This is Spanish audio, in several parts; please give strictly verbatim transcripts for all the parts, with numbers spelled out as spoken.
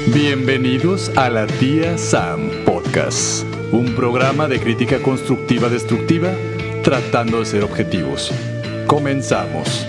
Bienvenidos a La Tía Sam Podcast, un programa de crítica constructiva destructiva tratando de ser objetivos. Comenzamos.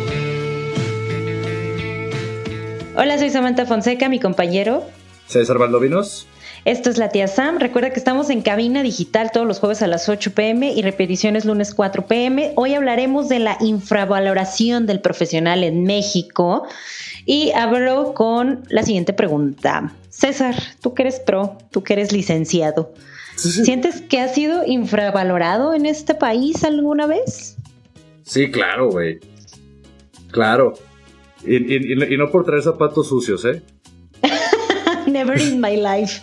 Hola, soy Samantha Fonseca, mi compañero César Valdovinos. Esto es La Tía Sam. Recuerda que estamos en cabina digital todos los jueves a las ocho pm y repeticiones lunes cuatro pm. Hoy hablaremos de la infravaloración del profesional en México y abro con la siguiente pregunta. César, tú que eres pro, tú que eres licenciado, ¿sientes que has sido infravalorado en este país alguna vez? Sí, claro, güey. Claro. Y, y, y, y no por traer zapatos sucios, ¿eh? Never in my life.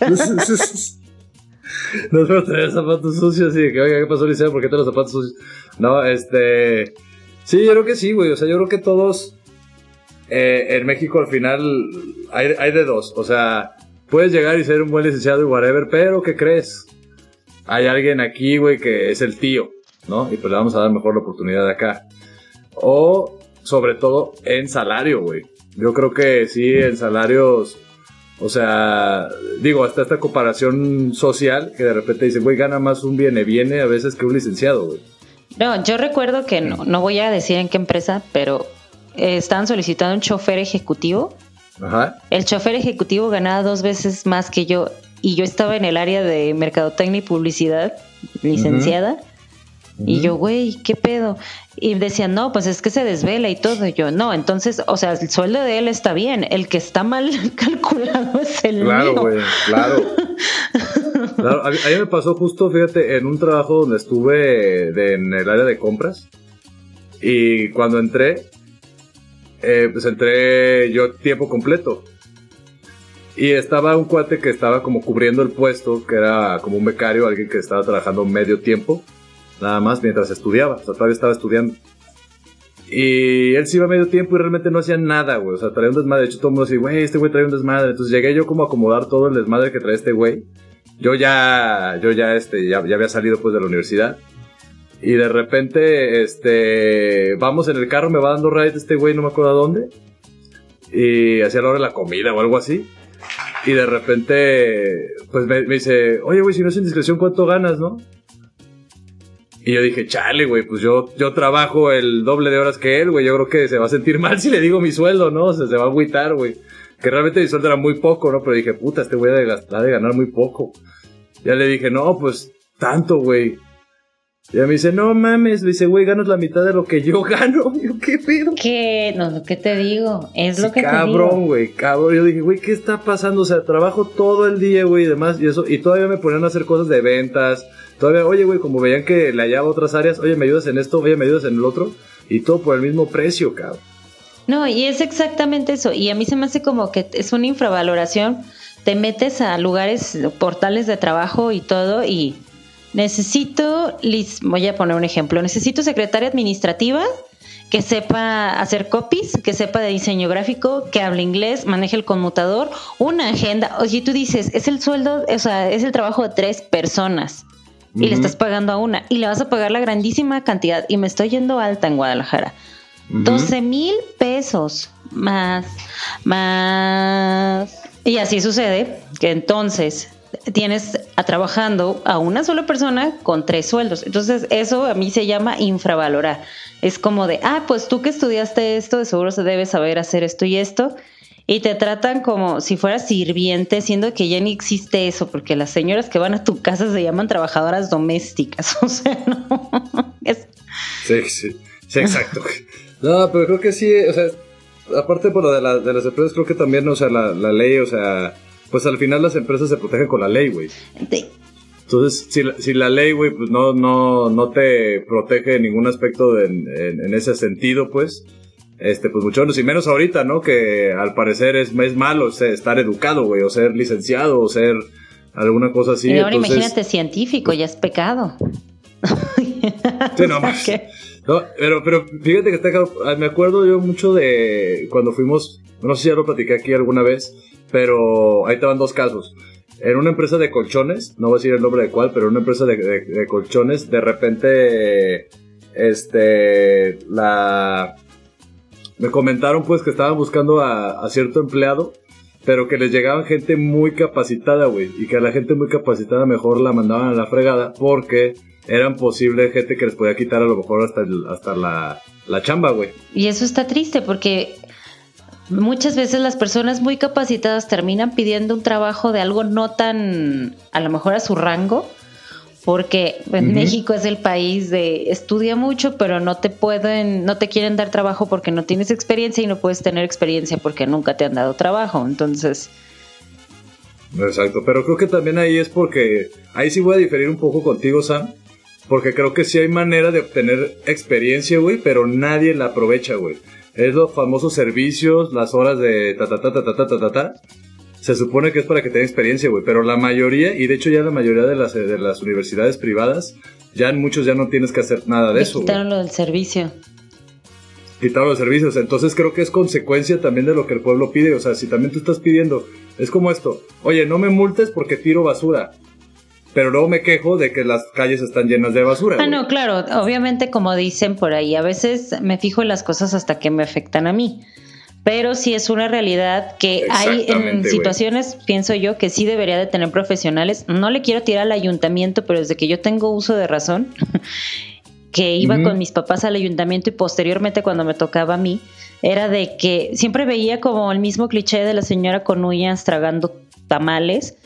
No es por traer zapatos sucios, y que, oiga, ¿qué pasó, Liceo? ¿Por qué traes los zapatos sucios? No, este... Sí, yo creo que sí, güey. O sea, yo creo que todos eh, en México al final hay, hay de dos. O sea, puedes llegar y ser un buen licenciado y whatever, pero ¿qué crees? Hay alguien aquí, güey, que es el tío, ¿no? Y pues le vamos a dar mejor la oportunidad de acá. O, sobre todo, en salario, güey. Yo creo que sí, en salarios... O sea, digo, hasta esta comparación social que de repente dicen, güey, gana más un viene-viene a veces que un licenciado, güey. No, yo recuerdo que no, no voy a decir en qué empresa, pero eh, estaban solicitando un chofer ejecutivo. Ajá. El chofer ejecutivo ganaba dos veces más que yo y yo estaba en el área de mercadotecnia y publicidad, licenciada. Uh-huh. Y yo, güey, ¿qué pedo? Y decían, no, pues es que se desvela y todo. Y yo, no, entonces, o sea, el sueldo de él está bien. El que está mal calculado es el claro, mío. Güey, claro, güey, claro. A mí, a mí me pasó justo, fíjate, en un trabajo donde estuve de, en el área de compras. Y cuando entré, eh, pues entré yo tiempo completo. Y estaba un cuate que estaba como cubriendo el puesto, que era como un becario, alguien que estaba trabajando medio tiempo. Nada más mientras estudiaba, o sea, todavía estaba estudiando. Y él se iba a medio tiempo y realmente no hacía nada, güey. O sea, traía un desmadre. De hecho, todo el mundo decía, güey, este güey trae un desmadre. Entonces llegué yo como a acomodar todo el desmadre que trae este güey. Yo ya, yo ya, este, ya, ya había salido pues de la universidad. Y de repente, este, vamos en el carro, me va dando ride este güey, no me acuerdo a dónde. Y hacía la hora de la comida o algo así. Y de repente, pues me, me dice, oye, güey, si no es indiscreción, ¿cuánto ganas, no? Y yo dije, chale, güey, pues yo, yo trabajo el doble de horas que él, güey. Yo creo que se va a sentir mal si le digo mi sueldo, ¿no? O sea, se va a agüitar, güey. Que realmente mi sueldo era muy poco, ¿no? Pero dije, puta, este güey ha de, gastar, de ganar muy poco. Ya le dije, no, pues, tanto, güey. Y ya me dice, no mames, le dice, güey, ganas la mitad de lo que yo gano. Y yo, ¿qué pedo? ¿Qué? No, lo que te digo, es sí, lo que te digo. Cabrón, güey, cabrón. Yo dije, güey, ¿qué está pasando? O sea, trabajo todo el día, güey, y demás, y eso, y todavía me ponían a hacer cosas de ventas. Todavía, oye, güey, como veían que le hallaba otras áreas, oye, ¿me ayudas en esto? Oye, ¿me ayudas en el otro? Y todo por el mismo precio, cabrón. No, y es exactamente eso. Y a mí se me hace como que es una infravaloración. Te metes a lugares, portales de trabajo y todo, y necesito, voy a poner un ejemplo, necesito secretaria administrativa que sepa hacer copies, que sepa de diseño gráfico, que hable inglés, maneje el conmutador, una agenda. Oye, tú dices, es el sueldo, o sea, es el trabajo de tres personas. Y uh-huh. le estás pagando a una. Y le vas a pagar la grandísima cantidad. Y me estoy yendo alta en Guadalajara. Uh-huh. doce mil pesos. Más. Más. Y así sucede que entonces tienes a trabajando a una sola persona con tres sueldos. Entonces eso a mí se llama infravalorar. Es como de, ah, pues tú que estudiaste esto, de seguro se debe saber hacer esto y esto. Y te tratan como si fueras sirviente, siendo que ya ni existe eso, porque las señoras que van a tu casa se llaman trabajadoras domésticas. O sea, no. Es... Sí, sí, sí, exacto. No, pero creo que sí, o sea, aparte por lo de, la, de las empresas, creo que también, o sea, la, la ley, o sea, pues al final las empresas se protegen con la ley, güey. Sí. Entonces, si la, si la ley, güey, pues no, no, no te protege en ningún aspecto de, en, en ese sentido, pues... Este, pues mucho menos, y menos ahorita, ¿no? Que al parecer es, es malo ser, estar educado, güey, o ser licenciado, o ser alguna cosa así. Y ahora entonces, imagínate científico, ya es pecado. Sí, no, más. No, pero, pero fíjate que está claro, me acuerdo yo mucho de cuando fuimos, no sé si ya lo platiqué aquí alguna vez, pero ahí te van dos casos. En una empresa de colchones, no voy a decir el nombre de cuál, pero en una empresa de, de, de colchones, de repente, este, la... Me comentaron pues que estaban buscando a, a cierto empleado pero que les llegaban gente muy capacitada, güey, y que a la gente muy capacitada mejor la mandaban a la fregada porque eran posible gente que les podía quitar a lo mejor hasta, el, hasta la, la chamba, güey. Y eso está triste porque muchas veces las personas muy capacitadas terminan pidiendo un trabajo de algo no tan, a lo mejor a su rango, porque en uh-huh. México es el país de estudia mucho, pero no te pueden, no te quieren dar trabajo porque no tienes experiencia y no puedes tener experiencia porque nunca te han dado trabajo, entonces... Exacto, pero creo que también ahí es porque, ahí sí voy a diferir un poco contigo, Sam, porque creo que sí hay manera de obtener experiencia, güey, pero nadie la aprovecha, güey. Es los famosos servicios, las horas de ta ta ta ta ta ta ta ta ta. Se supone que es para que tenga experiencia, güey, pero la mayoría, y de hecho ya la mayoría de las, de las universidades privadas, ya en muchos ya no tienes que hacer nada de eso, güey. Quitaron lo del servicio. Quitaron los servicios, entonces creo que es consecuencia también de lo que el pueblo pide, o sea, si también tú estás pidiendo, es como esto, oye, no me multes porque tiro basura, pero luego me quejo de que las calles están llenas de basura. Ah, no, claro, obviamente como dicen por ahí, a veces me fijo en las cosas hasta que me afectan a mí. Pero sí es una realidad que hay en situaciones, wey. Pienso yo, que sí debería de tener profesionales. No le quiero tirar al ayuntamiento, pero desde que yo tengo uso de razón, que iba uh-huh. con mis papás al ayuntamiento y posteriormente cuando me tocaba a mí, era de que siempre veía como el mismo cliché de la señora con uñas tragando tamales.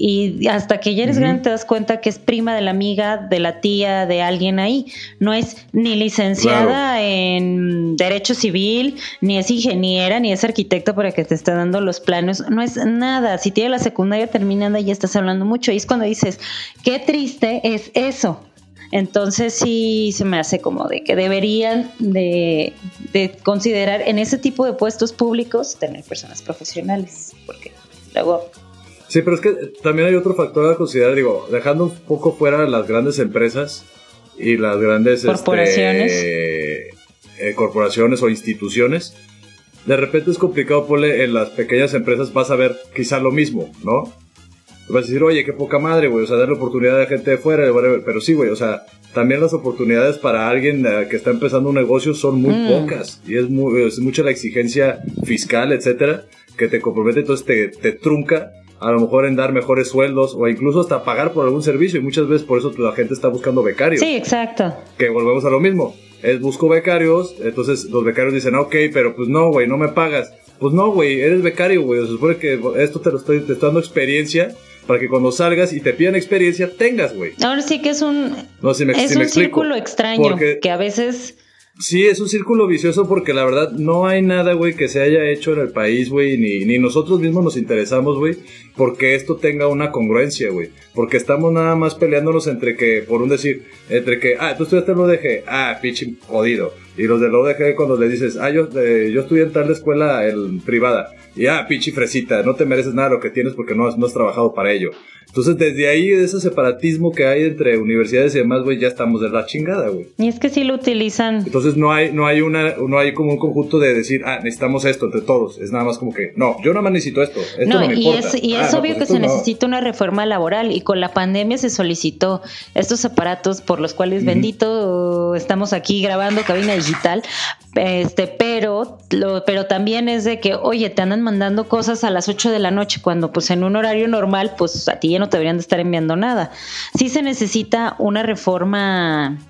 Y hasta que ya eres uh-huh. grande te das cuenta que es prima de la amiga, de la tía, de alguien ahí. No es ni licenciada claro. en Derecho Civil, ni es ingeniera, ni es arquitecta para que te esté dando los planos. No es nada. Si tiene la secundaria terminada ya estás hablando mucho. Y es cuando dices, qué triste es eso. Entonces sí se me hace como de que deberían de, de considerar en ese tipo de puestos públicos tener personas profesionales. Porque luego... Sí, pero es que también hay otro factor a considerar, digo, dejando un poco fuera las grandes empresas y las grandes corporaciones, este, eh, corporaciones o instituciones, de repente es complicado ponerle en las pequeñas empresas, vas a ver quizá lo mismo, ¿no? Vas a decir, oye, qué poca madre, güey, o sea, darle oportunidad a gente de fuera, whatever. Pero sí, güey, o sea, también las oportunidades para alguien que está empezando un negocio son muy mm. pocas, y es, muy, es mucha la exigencia fiscal, etcétera, que te compromete, entonces te, te trunca a lo mejor en dar mejores sueldos o incluso hasta pagar por algún servicio, y muchas veces por eso la gente está buscando becarios. Sí, exacto. Que volvemos a lo mismo, es busco becarios, entonces los becarios dicen, ok, pero pues no, güey, no me pagas. Pues no, güey, eres becario, güey, se supone que esto te lo estoy, te estoy dando experiencia para que cuando salgas y te pidan experiencia, tengas, güey. Ahora sí que es un, no, si me, es si un me círculo extraño, porque que a veces... Sí, es un círculo vicioso porque la verdad no hay nada, güey, que se haya hecho en el país, güey, ni, ni nosotros mismos nos interesamos, güey, porque esto tenga una congruencia, güey. Porque estamos nada más peleándonos entre que, por un decir, entre que, ah, tú estudiaste en la U D G, ah, pinche jodido. Y los de la U D G cuando le dices, ah, yo, eh, yo estudié en tal escuela el, privada. Y ah, pinche fresita, no te mereces nada de lo que tienes porque no has, no has trabajado para ello. Entonces, desde ahí, ese separatismo que hay entre universidades y demás, güey, ya estamos de la chingada, güey. Y es que sí lo utilizan. Entonces, no hay no hay una no hay como un conjunto de decir, ah, necesitamos esto entre todos. Es nada más como que, no, yo nada más necesito esto. Esto no, no me y importa. Es, y ah, es no, obvio pues que se no. necesita una reforma laboral. Y con la pandemia se solicitó estos aparatos por los cuales, uh-huh. bendito, estamos aquí grabando cabina digital. Este, pero, lo, pero también es de que, oye, te andan mandando cosas a las ocho de la noche cuando pues en un horario normal, pues a ti ya no te deberían de estar enviando nada. Sí se necesita una reforma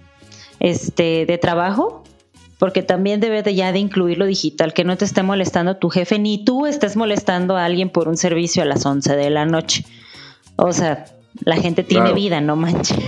este, de trabajo, porque también debe de ya de incluir lo digital, que no te esté molestando tu jefe, ni tú estés molestando a alguien por un servicio a las once de la noche. O sea, la gente tiene claro. vida, no manches.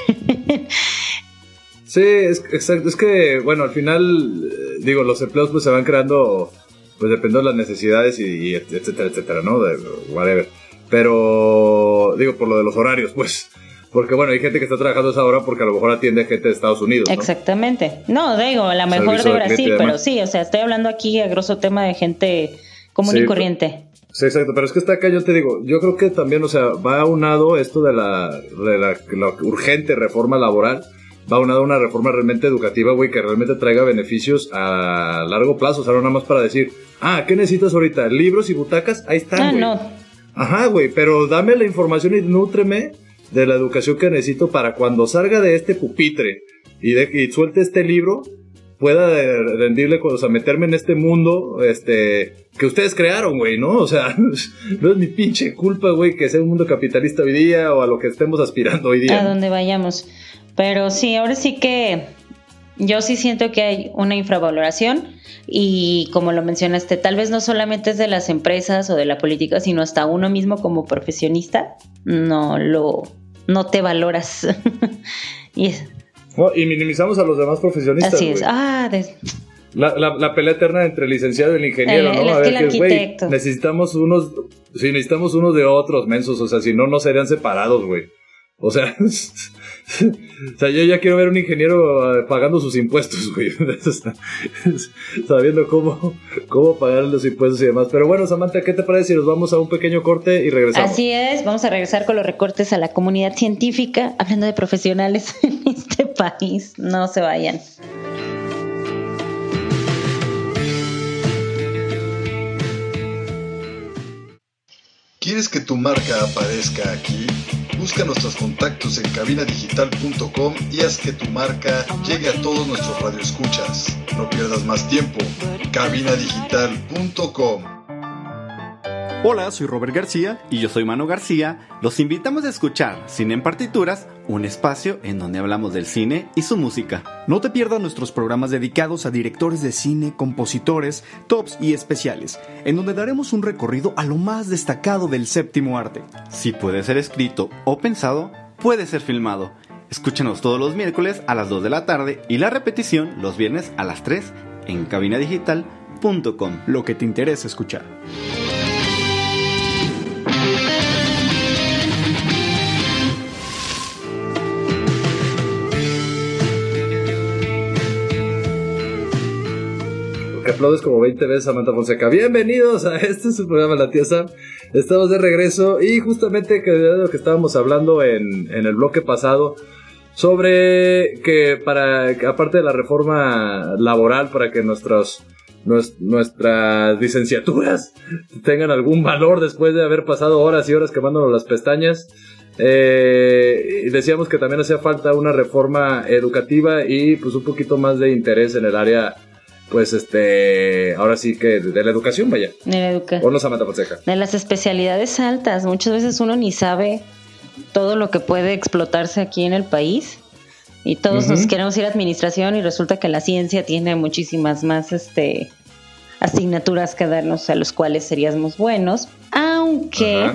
Sí, es, exacto. Es que, bueno, al final, digo, los empleos pues se van creando, pues dependiendo de las necesidades y, y etcétera, etcétera, ¿no? De whatever. Pero, digo, por lo de los horarios, pues. Porque, bueno, hay gente que está trabajando esa hora porque a lo mejor atiende gente de Estados Unidos, ¿no? Exactamente. No, digo, a lo mejor Servicio de Brasil, pero sí, o sea, estoy hablando aquí a grosso tema de gente común sí, y corriente. Sí, exacto, pero es que está acá, yo te digo, yo creo que también, o sea, va aunado esto de la, de la, la urgente reforma laboral, va aunado una reforma realmente educativa, güey, que realmente traiga beneficios a largo plazo, o sea, no nada más para decir, ah, ¿qué necesitas ahorita? ¿Libros y butacas? Ahí están, Ah, güey. no. Ajá, güey, pero dame la información y nútreme de la educación que necesito para cuando salga de este pupitre y, de, y suelte este libro, pueda rendirle, o sea, meterme en este mundo, este, que ustedes crearon, güey, ¿no? O sea, no es mi pinche culpa, güey, que sea un mundo capitalista hoy día o a lo que estemos aspirando hoy día. A donde vayamos. Pero sí, ahora sí que yo sí siento que hay una infravaloración y como lo mencionaste, tal vez no solamente es de las empresas o de la política, sino hasta uno mismo como profesionista, no lo, no te valoras. y es... No, y minimizamos a los demás profesionistas. Así es. Güey. Ah, de... la, la, la pelea eterna entre el licenciado y el ingeniero, el, ¿no? El, a ver, el que, arquitecto. Güey, necesitamos unos, sí, necesitamos unos de otros, mensos, o sea, si no, no serían separados, güey. O sea, o sea, yo ya quiero ver un ingeniero uh, pagando sus impuestos, güey. Sabiendo cómo, cómo pagar los impuestos y demás. Pero bueno, Samantha, ¿qué te parece si nos vamos a un pequeño corte y regresamos? Así es, vamos a regresar con los recortes a la comunidad científica, hablando de profesionales en este país. No se vayan. ¿Quieres que tu marca aparezca aquí? Busca nuestros contactos en cabina digital punto com y haz que tu marca llegue a todos nuestros radioescuchas. No pierdas más tiempo. cabina digital punto com. Hola, soy Robert García y yo soy Manu García. Los invitamos a escuchar Cine en Partituras, un espacio en donde hablamos del cine y su música. No te pierdas nuestros programas dedicados a directores de cine, compositores, tops y especiales, en donde daremos un recorrido a lo más destacado del séptimo arte. Si puede ser escrito o pensado, puede ser filmado. Escúchanos todos los miércoles a las dos de la tarde y la repetición los viernes a las tres en cabina digital punto com. Lo que te interesa escuchar. Que aplaudes como veinte veces, Samantha Fonseca. Bienvenidos a este es su programa La Tía Sam. Estamos de regreso y justamente que de lo que estábamos hablando en, en el bloque pasado sobre que para que aparte de la reforma laboral para que nuestros nues, nuestras licenciaturas tengan algún valor después de haber pasado horas y horas quemándonos las pestañas, eh, y decíamos que también hacía falta una reforma educativa y pues un poquito más de interés en el área, pues este, ahora sí que de la educación, vaya. De la educación. O no, Samantha Fonseca. De las especialidades altas. Muchas veces uno ni sabe todo lo que puede explotarse aquí en el país. Y todos uh-huh. nos queremos ir a administración y resulta que la ciencia tiene muchísimas más este asignaturas que darnos a los cuales seríamos buenos. Aunque...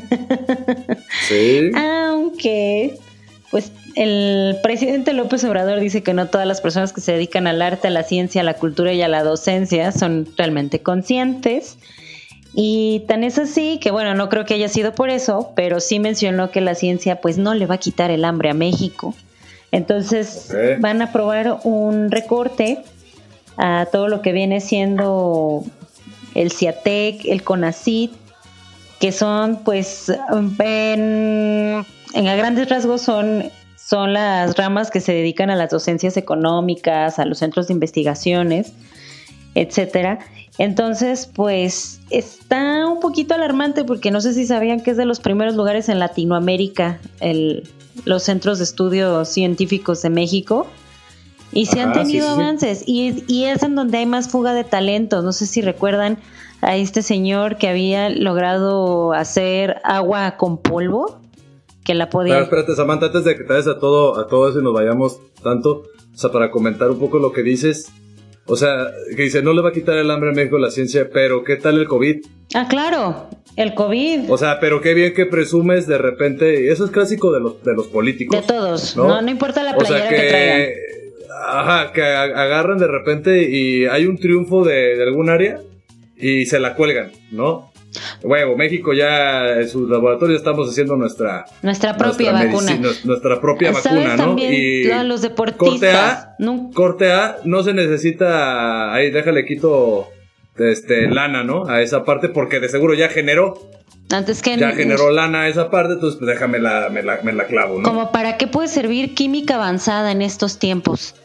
sí. Aunque... Pues el presidente López Obrador dice que no todas las personas que se dedican al arte, a la ciencia, a la cultura y a la docencia son realmente conscientes. Y tan es así que, bueno, no creo que haya sido por eso, pero sí mencionó que la ciencia pues no le va a quitar el hambre a México. Entonces okay. van a aprobar un recorte a todo lo que viene siendo el CIATEC, el CONACYT, que son pues en... En a grandes rasgos son, son las ramas que se dedican a las docencias económicas, a los centros de investigaciones, etcétera. Entonces, pues está un poquito alarmante porque no sé si sabían que es de los primeros lugares en Latinoamérica, el, los centros de estudios científicos de México. Y se Ajá, han tenido sí, sí. avances y, y es en donde hay más fuga de talentos. No sé si recuerdan a este señor que había logrado hacer agua con polvo. Que la podía... Claro, espérate, Samantha, antes de que te vayas a todo, a todo eso y nos vayamos tanto, o sea, para comentar un poco lo que dices, o sea, que dice, no le va a quitar el hambre a México la ciencia, pero ¿qué tal el COVID? Ah, claro, el COVID. O sea, pero qué bien que presumes de repente, eso es clásico de los, de los políticos. De todos, no, no, no importa la playera o sea que, que traigan. Ajá, que agarran de repente y hay un triunfo de, de algún área y se la cuelgan, ¿no? Huevo, México ya en sus laboratorios estamos haciendo nuestra nuestra propia nuestra vacuna medicina, nuestra propia vacuna, ¿no? Y los deportistas corte A, no. corte A no se necesita ahí déjale quito este lana, ¿no? A esa parte porque de seguro ya generó antes que ya generó lana a esa parte, entonces pues déjame la me la me la clavo, ¿no? Como para qué puede servir química avanzada en estos tiempos.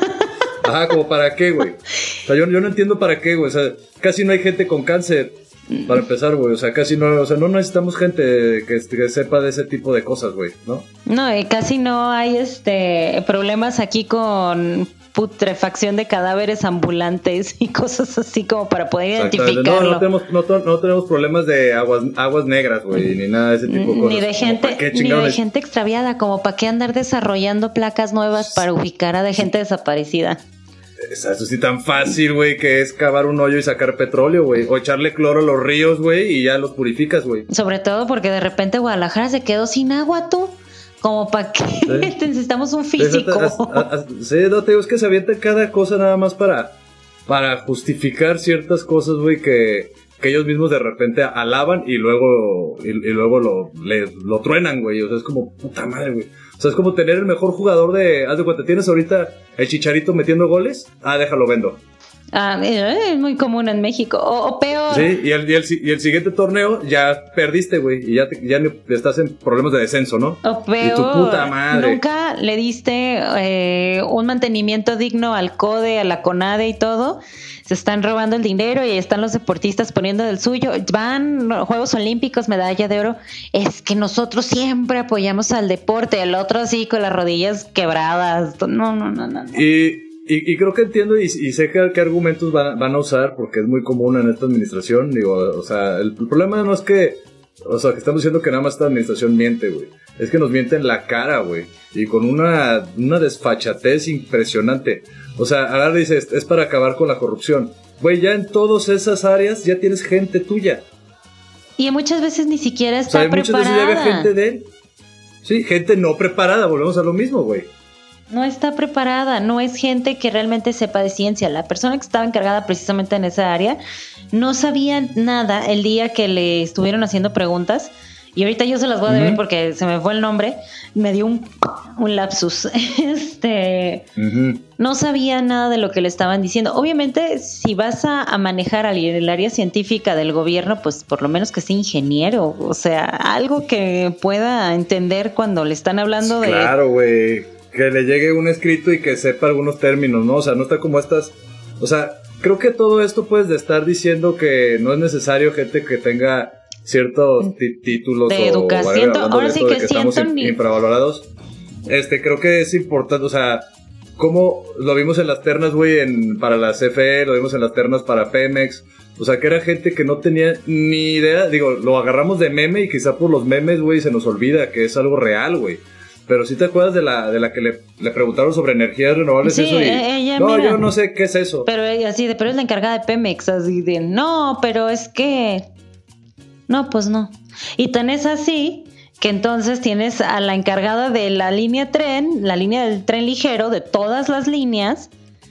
Ajá, como para qué, güey. O sea, yo, yo no entiendo para qué, güey. O sea, casi no hay gente con cáncer. Para empezar, güey, o sea, casi no, o sea, no necesitamos gente que, que sepa de ese tipo de cosas, güey, ¿no? No, y casi no hay este problemas aquí con putrefacción de cadáveres ambulantes y cosas así como para poder identificarlo. No, no tenemos, no, no tenemos problemas de aguas, aguas negras, güey, ni nada de ese tipo de cosas. Ni de gente, ni de gente extraviada, como para qué andar desarrollando placas nuevas para ubicar a de gente desaparecida. Eso sí tan fácil, güey, que es cavar un hoyo y sacar petróleo, güey. O echarle cloro a los ríos, güey, y ya los purificas, güey. Sobre todo porque de repente Guadalajara se quedó sin agua, tú. Como para qué sí. Necesitamos un físico. A, a, a, sí, no te digo, es que se avienta cada cosa nada más para, para justificar ciertas cosas, güey, que, que ellos mismos de repente alaban y luego, y, y luego lo, le, lo truenan, güey. O sea, es como, puta madre, güey. O sea, es como tener el mejor jugador de... Haz de cuenta, ¿tienes ahorita el Chicharito metiendo goles? Ah, déjalo, vendo. Ah, es muy común en México. O, o peor. Sí, y el, y, el, y el siguiente torneo ya perdiste, güey. Y ya, te, ya estás en problemas de descenso, ¿no? O peor. Y tu puta madre. Nunca le diste eh, un mantenimiento digno al CODE, a la CONADE y todo. Se están robando el dinero y están los deportistas poniendo del suyo. Van Juegos Olímpicos, medalla de oro. Es que nosotros siempre apoyamos al deporte. El otro así con las rodillas quebradas. No, no, no, no. Y... Y, y creo que entiendo y, y sé que, qué argumentos van, van a usar, porque es muy común en esta administración. Digo, o sea, el, el problema no es que, o sea, que estamos diciendo que nada más esta administración miente, güey. Es que nos miente en la cara, güey. Y con una, una desfachatez impresionante. O sea, ahora dices, es para acabar con la corrupción. Güey, ya en todas esas áreas ya tienes gente tuya. Y muchas veces ni siquiera está o sea, preparada. Muchas veces ya había gente de él. Sí, gente no preparada, volvemos a lo mismo, güey. No está preparada, no es gente que realmente sepa de ciencia. La persona que estaba encargada precisamente en esa área no sabía nada el día que le estuvieron haciendo preguntas. Y ahorita yo se las voy a deber uh-huh. porque se me fue el nombre. Me dio un, un lapsus. Este uh-huh. No sabía nada de lo que le estaban diciendo. Obviamente, si vas a, a manejar el área científica del gobierno, pues por lo menos que sea ingeniero. O sea, algo que pueda entender cuando le están hablando de... Claro, güey. Que le llegue un escrito y que sepa algunos términos, ¿no? O sea, no está como estas... O sea, creo que todo esto puedes de estar diciendo que no es necesario gente que tenga ciertos t- títulos de o... educación. Ahora sí que, que siento estamos ni... infravalorados. Este, creo que es importante, o sea... Como lo vimos en las ternas, güey, en, para la C F E, lo vimos en las ternas para Pemex. O sea, que era gente que no tenía ni idea. Digo, lo agarramos de meme y quizá por los memes, güey, se nos olvida que es algo real, güey. Pero si ¿sí te acuerdas de la de la que le, le preguntaron sobre energías renovables? Sí, eso y, ella, no, mira, yo no sé qué es eso. Pero ella así de, pero es la encargada de Pemex, así de, no, pero es que, no, pues no. Y tan es así que entonces tienes a la encargada de la línea tren, la línea del tren ligero, de todas las líneas,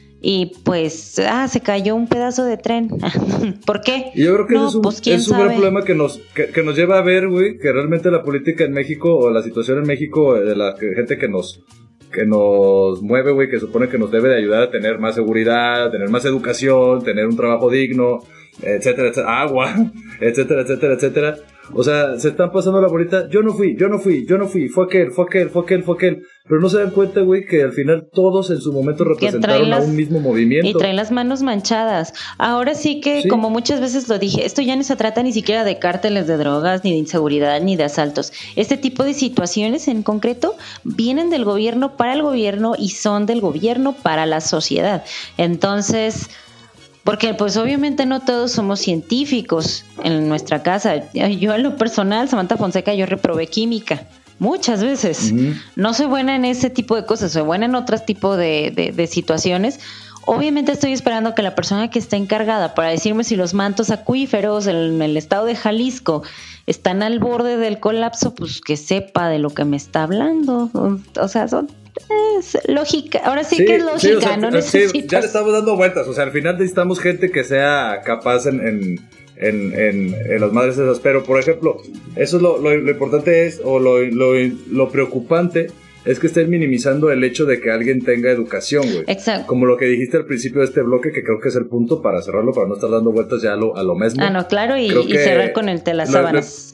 y pues, ah, se cayó un pedazo de tren. ¿Por qué? Y yo creo que no, es un, pues, es un gran problema que nos, que, que nos lleva a ver, güey, que realmente la política en México, o la situación en México, de la que, gente que nos, que nos mueve, güey, que supone que nos debe de ayudar a tener más seguridad, a tener más educación, tener un trabajo digno, etcétera, etcétera, agua, etcétera, etcétera, etcétera. O sea, se están pasando la bolita. Yo no fui, yo no fui, yo no fui. Fue aquel, fue aquel, fue aquel, fue aquel. Pero no se dan cuenta, güey, que al final todos en su momento representaron las, a un mismo movimiento. Y traen las manos manchadas. Ahora sí que, sí. como muchas veces lo dije, esto ya no se trata ni siquiera de cárteles de drogas, ni de inseguridad, ni de asaltos. Este tipo de situaciones en concreto vienen del gobierno para el gobierno y son del gobierno para la sociedad. Entonces... Porque pues obviamente no todos somos científicos en nuestra casa. Yo en lo personal, Samantha Fonseca, yo reprobé química muchas veces. Uh-huh. No soy buena en ese tipo de cosas, soy buena en otros tipos de, de, de situaciones. Obviamente estoy esperando que la persona que está encargada para decirme si los mantos acuíferos en el estado de Jalisco están al borde del colapso, pues que sepa de lo que me está hablando. O sea, son... es lógica, ahora sí, sí que es lógica, sí, o sea, no necesitas... Sí, ya le estamos dando vueltas, o sea, al final necesitamos gente que sea capaz en, en, en, en, en las madres esas, pero por ejemplo, eso es lo, lo, lo importante es, o lo, lo, lo preocupante es que estén minimizando el hecho de que alguien tenga educación, güey. Exacto. Como lo que dijiste al principio de este bloque, que creo que es el punto para cerrarlo, para no estar dando vueltas ya a lo, a lo mismo. Ah, no, claro, y, y cerrar con el de las sábanas.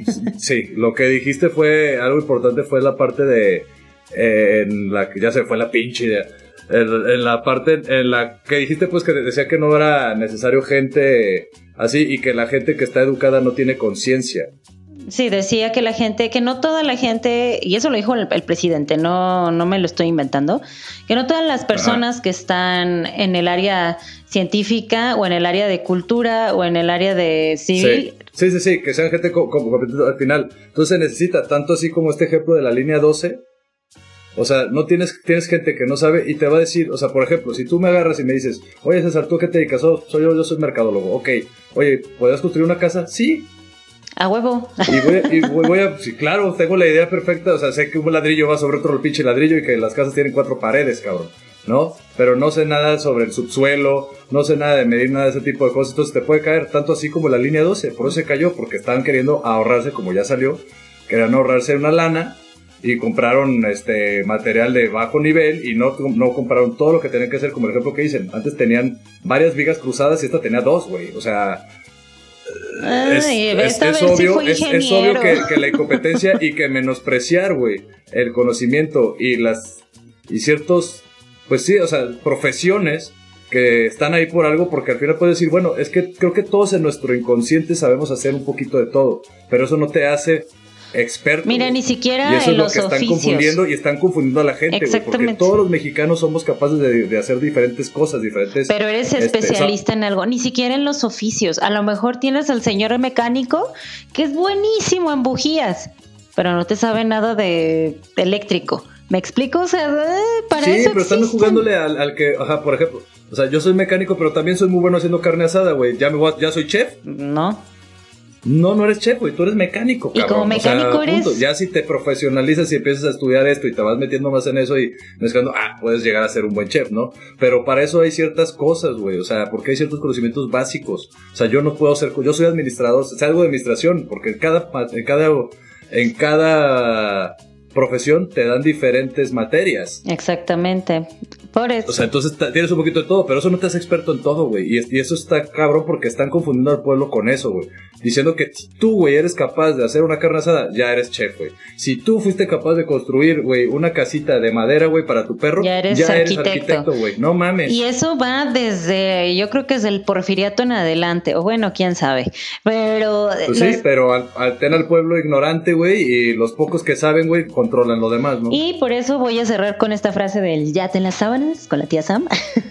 Sí, lo que dijiste fue, algo importante fue la parte de, eh, en la que ya se fue la pinche idea. En, en la parte en la que dijiste, pues, que decía que no era necesario gente así, y que la gente que está educada no tiene conciencia. Sí, decía que la gente, que no toda la gente, y eso lo dijo el, el presidente, no, no me lo estoy inventando, que no todas las personas Ajá. que están en el área científica o en el área de cultura o en el área de civil. Sí, sí, sí, sí que sean gente como, como al final. Entonces se necesita tanto así como este ejemplo de la línea doce. O sea, no tienes, tienes gente que no sabe y te va a decir, o sea, por ejemplo, si tú me agarras y me dices, oye César, ¿tú qué te dedicas? Oh, soy yo, yo soy mercadólogo. Ok, oye, ¿podrías construir una casa? Sí. A huevo. Y voy a, y voy, voy a sí, claro, tengo la idea perfecta, o sea, sé que un ladrillo va sobre otro pinche ladrillo y que las casas tienen cuatro paredes, cabrón, ¿no? Pero no sé nada sobre el subsuelo, no sé nada de medir nada de ese tipo de cosas, entonces te puede caer tanto así como la línea doce, por eso se cayó, porque estaban queriendo ahorrarse, como ya salió, querían ahorrarse una lana y compraron este material de bajo nivel y no, no compraron todo lo que tenían que hacer, como el ejemplo que dicen, antes tenían varias vigas cruzadas y esta tenía dos, güey, o sea... Ay, es, es, es, obvio, es, es obvio que, que la incompetencia y que menospreciar, güey, el conocimiento y las y ciertos, pues sí, o sea, profesiones que están ahí por algo, porque al final puedes decir, bueno, es que creo que todos en nuestro inconsciente sabemos hacer un poquito de todo, pero eso no te hace experto. Mira, wey. ni siquiera y eso en es lo los que están oficios. confundiendo y están confundiendo a la gente, wey, porque todos los mexicanos somos capaces de, de hacer diferentes cosas, diferentes. Pero eres especialista este, en algo, ni siquiera en los oficios. A lo mejor tienes al señor mecánico que es buenísimo en bujías, pero no te sabe nada de eléctrico. ¿Me explico? O sea, para sí, eso pero existen. están jugándole al, al que, ajá, por ejemplo, o sea, yo soy mecánico, pero también soy muy bueno haciendo carne asada, güey. ¿Ya, me voy a, ¿Ya soy chef? No. No, no eres chef, güey, tú eres mecánico, cabrón. Y como mecánico, o sea, eres... Ya si te profesionalizas y empiezas a estudiar esto y te vas metiendo más en eso y mezclando, ah, puedes llegar a ser un buen chef, ¿no? Pero para eso hay ciertas cosas, güey, o sea, porque hay ciertos conocimientos básicos. O sea, yo no puedo ser, yo soy administrador, o sea, algo de administración, porque en cada, en cada, en cada profesión te dan diferentes materias. Exactamente. Por eso. O sea, entonces t- tienes un poquito de todo, pero eso no te hace experto en todo, güey. Y, y eso está cabrón porque están confundiendo al pueblo con eso, güey. Diciendo que tú, güey, eres capaz de hacer una carne asada, ya eres chef, güey. Si tú fuiste capaz de construir, güey, una casita de madera, güey, para tu perro, ya eres ya arquitecto, güey. No mames. Y eso va desde, yo creo que es el porfiriato en adelante, o bueno, quién sabe. Pero... Pues los... sí, pero al, al tener al pueblo ignorante, güey, y los pocos que saben, güey, controlan lo demás, ¿no? Y por eso voy a cerrar con esta frase del ya te las sábanas, con la tía Sam,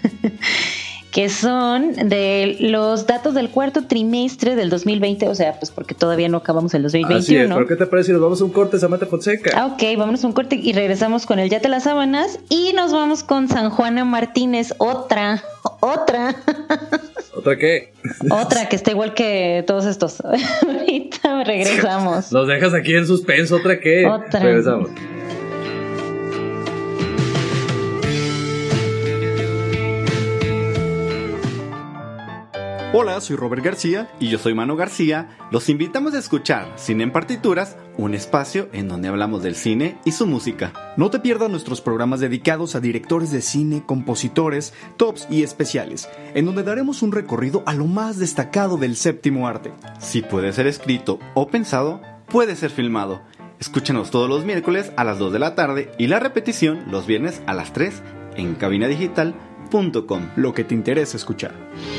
que son de los datos del cuarto trimestre del dos mil veinte, o sea, pues porque todavía no acabamos el dos mil veintiuno. Así es, ¿pero qué te parece si nos vamos a un corte, Samantha Fonseca? Ah, ok, vámonos a un corte y regresamos con el ya te las sábanas y nos vamos con San Juana Martínez, otra, otra. ¿Otra qué? Otra que está igual que todos estos. Ahorita regresamos. Nos dejas aquí en suspenso, ¿otra qué? Otra. Regresamos. Hola, soy Robert García. Y yo soy Mano García. Los invitamos a escuchar Cine en Partituras, un espacio en donde hablamos del cine y su música. No te pierdas nuestros programas dedicados a directores de cine, compositores, tops y especiales, en donde daremos un recorrido a lo más destacado del séptimo arte. Si puede ser escrito o pensado, puede ser filmado. Escúchanos todos los miércoles a las dos de la tarde y la repetición los viernes a las tres en cabina digital punto com. Lo que te interesa escuchar.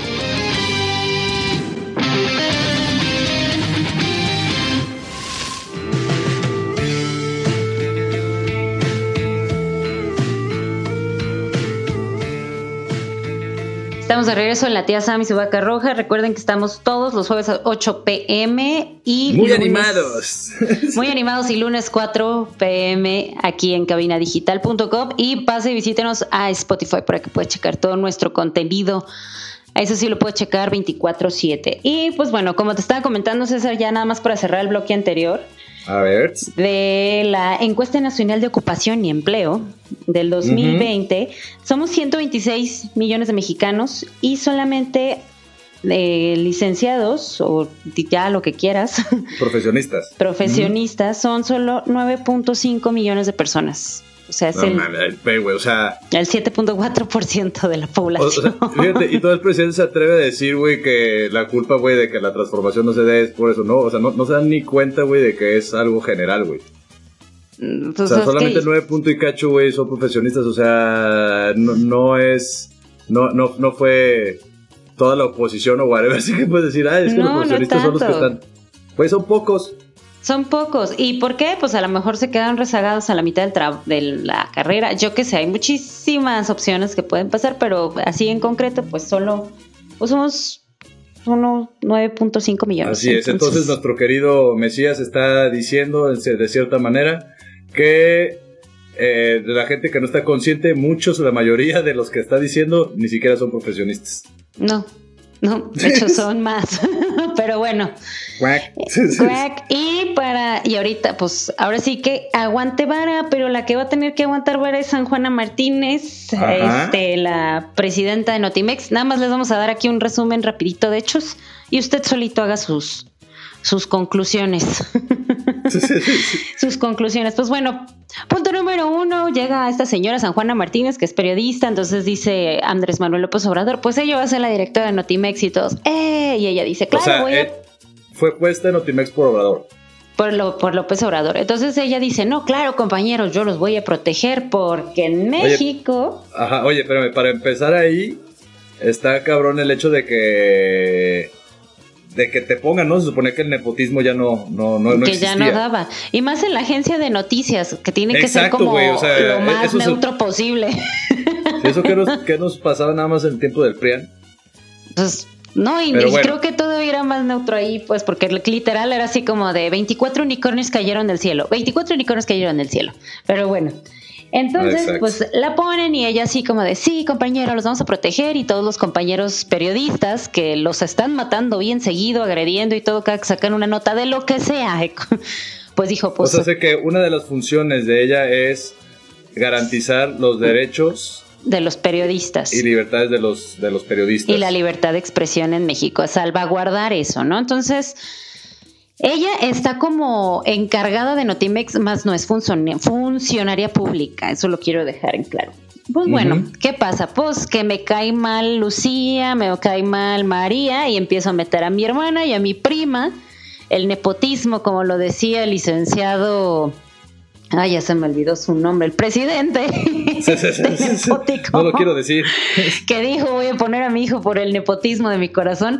Estamos de regreso en la tía Sam y su vaca roja. Recuerden que estamos todos los jueves a ocho pm y muy lunes, animados. Muy animados y lunes cuatro pm aquí en cabina digital punto com y pase y visítenos a Spotify para que puedas checar todo nuestro contenido. Eso sí lo puedes checar veinticuatro siete. Y pues bueno, como te estaba comentando, César, ya nada más para cerrar el bloque anterior. A ver. De la encuesta nacional de ocupación y empleo del dos mil veinte, uh-huh. Somos ciento veintiséis millones de mexicanos y solamente eh, licenciados o ya lo que quieras. Profesionistas. Profesionistas uh-huh. Son solo nueve punto cinco millones de personas. O sea, es no, el, man, el, wey, o sea, el siete punto cuatro por ciento de la población. O sea, fíjate, y todo el presidente se atreve a decir, güey, que la culpa, güey, de que la transformación no se dé es por eso, ¿no? O sea, no, no se dan ni cuenta, güey, de que es algo general, güey. O sea, solamente nueve punto y cacho, güey, son profesionistas, o sea, no, no es, no, no, no fue, toda la oposición o whatever, así que puedes decir, ah, es que no, los profesionistas no son los que están. Pues son pocos. Son pocos. ¿Y por qué? Pues a lo mejor se quedan rezagados a la mitad del tra- de la carrera. Yo que sé, hay muchísimas opciones que pueden pasar, pero así en concreto, pues solo pues somos unos nueve punto cinco millones. Así es, entonces, entonces nuestro querido Mesías está diciendo de cierta manera que eh, de la gente que no está consciente, muchos, la mayoría de los que está diciendo ni siquiera son profesionistas. No. No, de hecho son más, pero bueno. Quack. Quack. Y para, y ahorita, pues, ahora sí que aguante vara, pero la que va a tener que aguantar vara es San Juana Martínez, Ajá. este, la presidenta de Notimex. Nada más les vamos a dar aquí un resumen rapidito de hechos y usted solito haga sus, sus conclusiones. Sus conclusiones. Pues bueno, punto número uno, llega esta señora San Juana Martínez, que es periodista, entonces dice Andrés Manuel López Obrador, pues ella va a ser la directora de Notimex y todos, ¡eh! Y ella dice, claro, o sea, voy a... eh, fue puesta en Notimex por Obrador. Por, lo, por López Obrador. Entonces ella dice, no, claro, compañeros, yo los voy a proteger porque en México... Oye, ajá, oye, espérame, para empezar ahí, está cabrón el hecho de que... de que te pongan, ¿no? Se supone que el nepotismo ya no, no, no, no que existía. ya no daba. Y más en la agencia de noticias, que tiene que Exacto, ser como güey, o sea, lo más neutro es... posible. ¿Eso qué nos, qué nos pasaba nada más en el tiempo del P R I A N? Pues, no, y, y bueno. creo que todo era más neutro ahí, pues, porque literal era así como de veinticuatro unicornios cayeron del cielo. veinticuatro unicornios cayeron del cielo. Pero bueno. Entonces, Exacto. pues la ponen y ella así como de, sí, compañero, los vamos a proteger, y todos los compañeros periodistas que los están matando bien seguido, agrediendo y todo, cada que sacan una nota de lo que sea, pues dijo, pues... O sea, sé que una de las funciones de ella es garantizar los derechos... de los periodistas. Y libertades de los, de los periodistas. Y la libertad de expresión en México, salvaguardar eso, ¿no? Entonces... ella está como encargada de Notimex, más no es funcionaria, funcionaria pública, eso lo quiero dejar en claro. Pues bueno, uh-huh. ¿Qué pasa? Pues que me cae mal Lucía, me cae mal María, y empiezo a meter a mi hermana y a mi prima, el nepotismo, como lo decía el licenciado... Ay, ya se me olvidó su nombre, el presidente. Sí, sí, sí, sí, sí. No lo quiero decir. Que dijo, voy a poner a mi hijo por el nepotismo de mi corazón.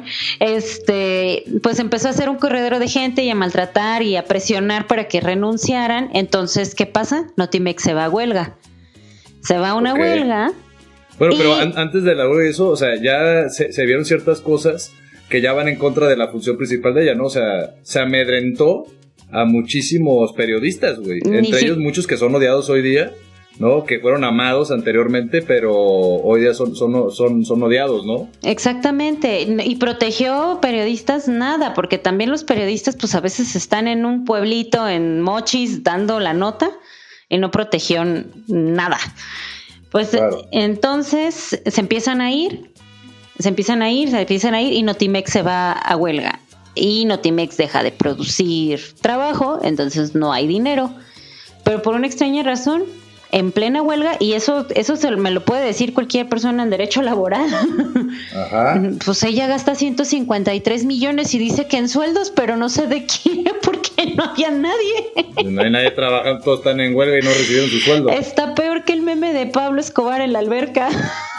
Este, pues empezó a hacer un corredero de gente y a maltratar y a presionar para que renunciaran. Entonces, ¿qué pasa? Notimex se va a huelga. Se va a una okay. huelga. Bueno, y... pero an- antes de la huelga, eso, o sea, ya se, se vieron ciertas cosas que ya van en contra de la función principal de ella, ¿no? O sea, se amedrentó a muchísimos periodistas, güey. Entre si... ellos muchos que son odiados hoy día, ¿no? Que fueron amados anteriormente, pero hoy día son, son, son, son odiados, ¿no? Exactamente. Y protegió periodistas nada, porque también los periodistas pues a veces están en un pueblito en Mochis dando la nota y no protegió nada. Pues claro. Entonces se empiezan a ir, se empiezan a ir, se empiezan a ir y Notimex se va a huelga. Y Notimex deja de producir trabajo, entonces no hay dinero. Pero por una extraña razón, en plena huelga, y eso eso se, me lo puede decir cualquier persona en derecho laboral, Ajá. pues ella gasta ciento cincuenta y tres millones y dice que en sueldos, pero no sé de quién, porque no había nadie. No hay nadie trabajando, todos están en huelga y no recibieron su sueldo. Está peor que el meme de Pablo Escobar en la alberca.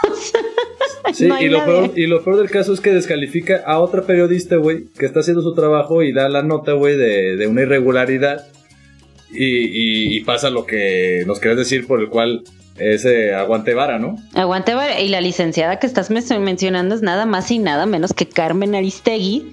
Sí, no y, lo peor, y lo peor del caso es que descalifica a otra periodista, güey, que está haciendo su trabajo y da la nota, güey, de, de una irregularidad y, y, y pasa lo que nos querías decir, por el cual es eh, aguante vara, ¿no? Aguante vara, y la licenciada que estás mencionando es nada más y nada menos que Carmen Aristegui,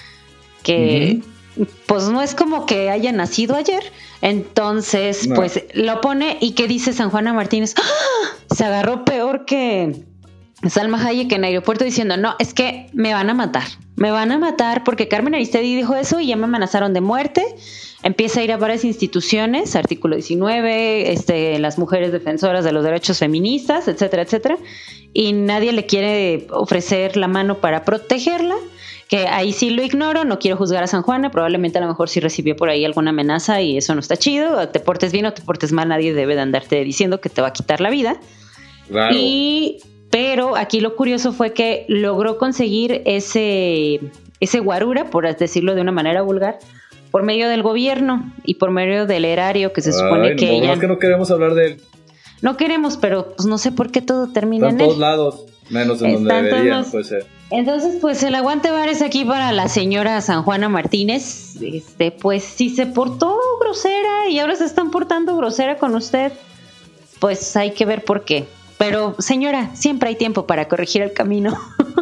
que uh-huh. pues no es como que haya nacido ayer. Entonces, no. pues lo pone, y ¿qué dice San Juana Martínez? ¡Ah! Se agarró peor que Salma Hayek en el aeropuerto diciendo, no, es que me van a matar, me van a matar porque Carmen Aristegui dijo eso y ya me amenazaron de muerte. Empieza a ir a varias instituciones, artículo diecinueve, este, las mujeres defensoras de los derechos feministas, etcétera, etcétera, y nadie le quiere ofrecer la mano para protegerla, que ahí sí lo ignoro, no quiero juzgar a San Juana, probablemente a lo mejor sí recibió por ahí alguna amenaza y eso no está chido, te portes bien o te portes mal, nadie debe de andarte diciendo que te va a quitar la vida. Claro. Y... pero aquí lo curioso fue que logró conseguir ese, ese guarura, por decirlo de una manera vulgar, por medio del gobierno y por medio del erario que se supone Ay, que no, ella... No es que no queremos hablar de él. No queremos, pero pues no sé por qué todo termina Está en en él. todos lados, menos en Está donde en debería, todos... puede ser. Entonces, pues el aguante bar es aquí para la señora San Juana Martínez. Este, pues si se portó grosera y ahora se están portando grosera con usted, pues hay que ver por qué. Pero, señora, siempre hay tiempo para corregir el camino.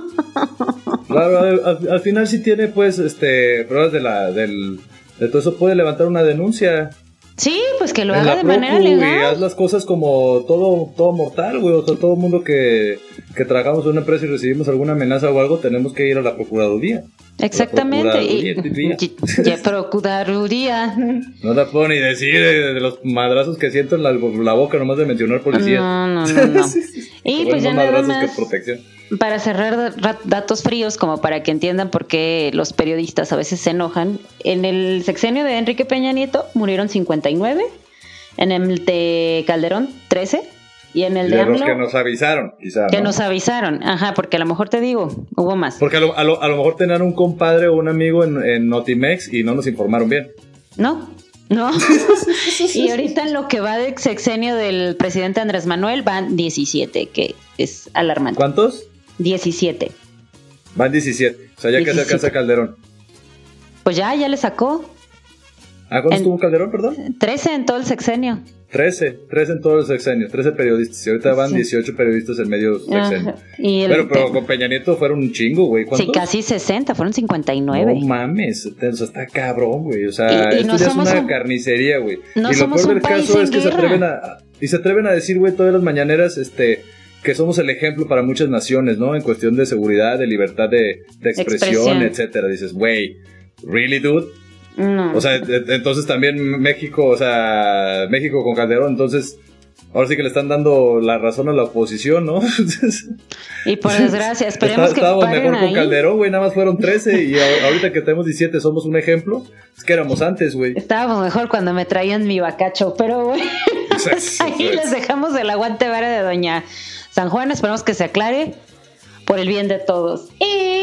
Claro, al, al final sí tiene, pues, este, pruebas de la, del, de todo eso, puede levantar una denuncia. Sí, pues que lo en haga la de manera procu, legal. Y haz las cosas como todo, todo mortal, güey. O sea, todo mundo que, que trabajamos en una empresa y recibimos alguna amenaza o algo, tenemos que ir a la procuraduría. Exactamente. La procuraduría. Y, ya procuraduría. No la puedo ni decir de, de los madrazos que siento en la, la boca nomás de mencionar policía. No, no, no, no. Y pues ya nada más, que protección. Para cerrar datos fríos, como para que entiendan por qué los periodistas a veces se enojan, en el sexenio de Enrique Peña Nieto murieron cincuenta y nueve, en el de Calderón trece, y en el y de, de AMLO, los que nos avisaron, quizá, que ¿no? nos avisaron, ajá, porque a lo mejor te digo, hubo más. Porque a lo, a lo, a lo mejor tenían un compadre o un amigo en, en Notimex y no nos informaron bien. No, no. Y ahorita en lo que va del sexenio del presidente Andrés Manuel van diecisiete, que es alarmante. ¿Cuántos? diecisiete. Van diecisiete. O sea, ya que se alcanza Calderón. Pues ya, ya le sacó. ¿Ah, cuántos tuvo Calderón, perdón? trece en todo el sexenio. trece, trece en todo el sexenio, trece periodistas. Y ahorita van sí. dieciocho periodistas en medio sexenio. Y el, pero, pero con Peña Nieto fueron un chingo, güey. Sí, casi sesenta, fueron cincuenta y nueve. No mames, o sea, está cabrón, güey. O sea, y, y esto no ya es una un, carnicería, güey. No y lo peor del caso es que guerra. se atreven a. Y se atreven a decir, güey, todas las mañaneras, este. que somos el ejemplo para muchas naciones, ¿no? En cuestión de seguridad, de libertad de, de expresión, expresión, etcétera. Dices, güey, ¿really, dude? No. O sea, entonces también México, o sea, México con Calderón, entonces, ahora sí que le están dando la razón a la oposición, ¿no? Y por desgracia, esperemos Está, que estábamos paren mejor ahí. con Calderón, güey, nada más fueron trece y ahorita que tenemos diecisiete somos un ejemplo. Es que éramos antes, güey. Estábamos mejor cuando me traían mi bacacho, pero güey, ahí les dejamos el aguante vara de doña San Juan, esperamos que se aclare por el bien de todos. Y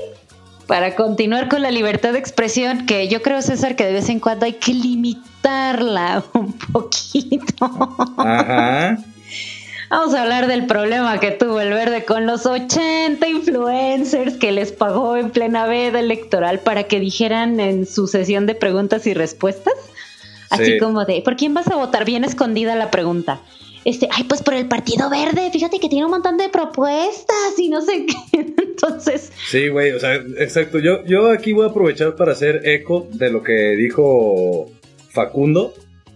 para continuar con la libertad de expresión, que yo creo, César, que de vez en cuando hay que limitarla un poquito. Ajá. Vamos a hablar del problema que tuvo el Verde con los ochenta influencers que les pagó en plena veda electoral para que dijeran en su sesión de preguntas y respuestas, así sí. como de, ¿por quién vas a votar? Bien escondida la pregunta. Este, ay, pues por el Partido Verde, fíjate que tiene un montón de propuestas y no sé qué. Entonces. Sí, güey, o sea, exacto. Yo, yo aquí voy a aprovechar para hacer eco de lo que dijo Facundo.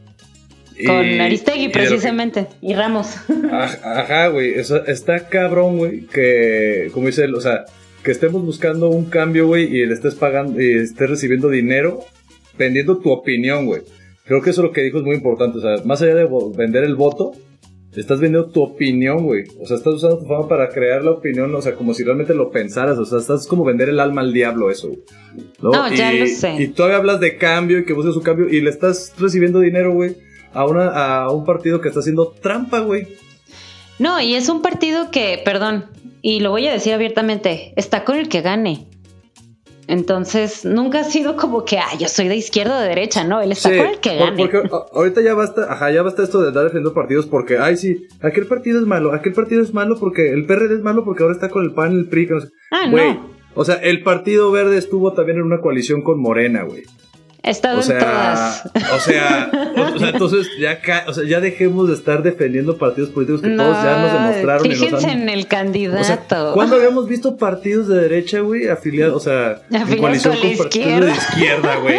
Con y, Aristegui, y precisamente, que, y Ramos. Ajá, güey, eso está cabrón, güey, que, como dice él, o sea, que estemos buscando un cambio, güey, y le estés pagando, y estés recibiendo dinero, vendiendo tu opinión, güey. Creo que eso es lo que dijo es muy importante, o sea, más allá de vender el voto, estás vendiendo tu opinión, güey. O sea, estás usando tu fama para crear la opinión, o sea, como si realmente lo pensaras. O sea, estás como vender el alma al diablo, eso, güey. No, no y, ya lo sé. Y todavía hablas de cambio y que buscas un cambio y le estás recibiendo dinero, güey, a, una, a un partido que está haciendo trampa, güey. No, y es un partido que, perdón, y lo voy a decir abiertamente, está con el que gane. Entonces, nunca ha sido como que, ah, yo soy de izquierda o de derecha, ¿no? Él está sí, con el que gane. Porque ahorita ya basta, ajá, ya basta esto de andar defendiendo partidos porque, ay, sí, aquel partido es malo, aquel partido es malo porque el P R D es malo porque ahora está con el P A N, el P R I, que no sé. Ah, güey, no. O sea, el Partido Verde estuvo también en una coalición con Morena, güey. He estado o sea, en todas. O sea, o, o sea, entonces ya, ca- o sea, ya dejemos de estar defendiendo partidos políticos que no, todos ya nos demostraron. Fíjense y nos han... en el candidato. O sea, ¿cuándo habíamos visto partidos de derecha, güey, afiliados, o sea, afiliados en coalición con, con partidos de izquierda, güey?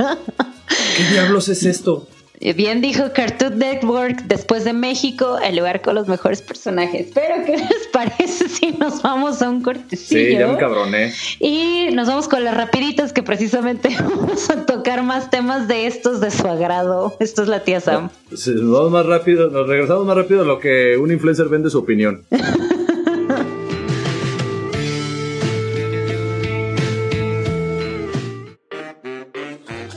¿Qué diablos es esto? Bien dijo Cartoon Network, después de México, el lugar con los mejores personajes. Pero, ¿qué les parece si nos vamos a un cortecillo? Sí, ya me cabroné. Y nos vamos con las rapiditas, que precisamente vamos a tocar más temas de estos de su agrado. Esto es la tía Sam. Sí, nos vamos más rápido, nos regresamos más rápido a lo que un influencer vende su opinión.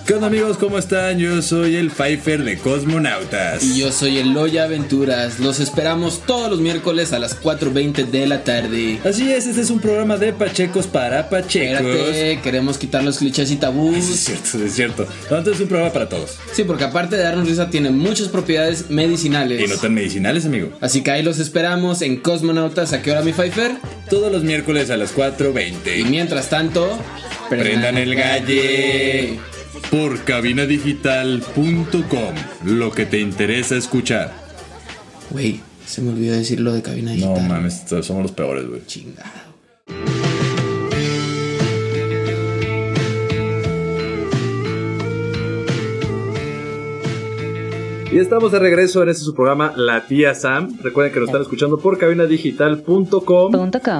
¿Qué onda, amigos? ¿Cómo están? Yo soy el Pfeiffer de Cosmonautas. Y yo soy el Loya Aventuras. Los esperamos todos los miércoles a las cuatro veinte de la tarde. Así es, este es un programa de pachecos para pachecos. Espérate, queremos quitar los clichés y tabús. Eso es cierto, es cierto. Entonces es un programa para todos. Sí, porque aparte de darnos risa, tiene muchas propiedades medicinales. Y no tan medicinales, amigo. Así que ahí los esperamos en Cosmonautas. ¿A qué hora, mi Pfeiffer? Todos los miércoles a las cuatro veinte. Y mientras tanto, prendan, prendan el galle. Por cabina digital punto com, lo que te interesa escuchar. Güey, se me olvidó decir lo de cabina digital. No mames, somos los peores, güey. Chingado. Y estamos de regreso en este su programa La Tía Sam. Recuerden que nos están escuchando por cabina digital punto com.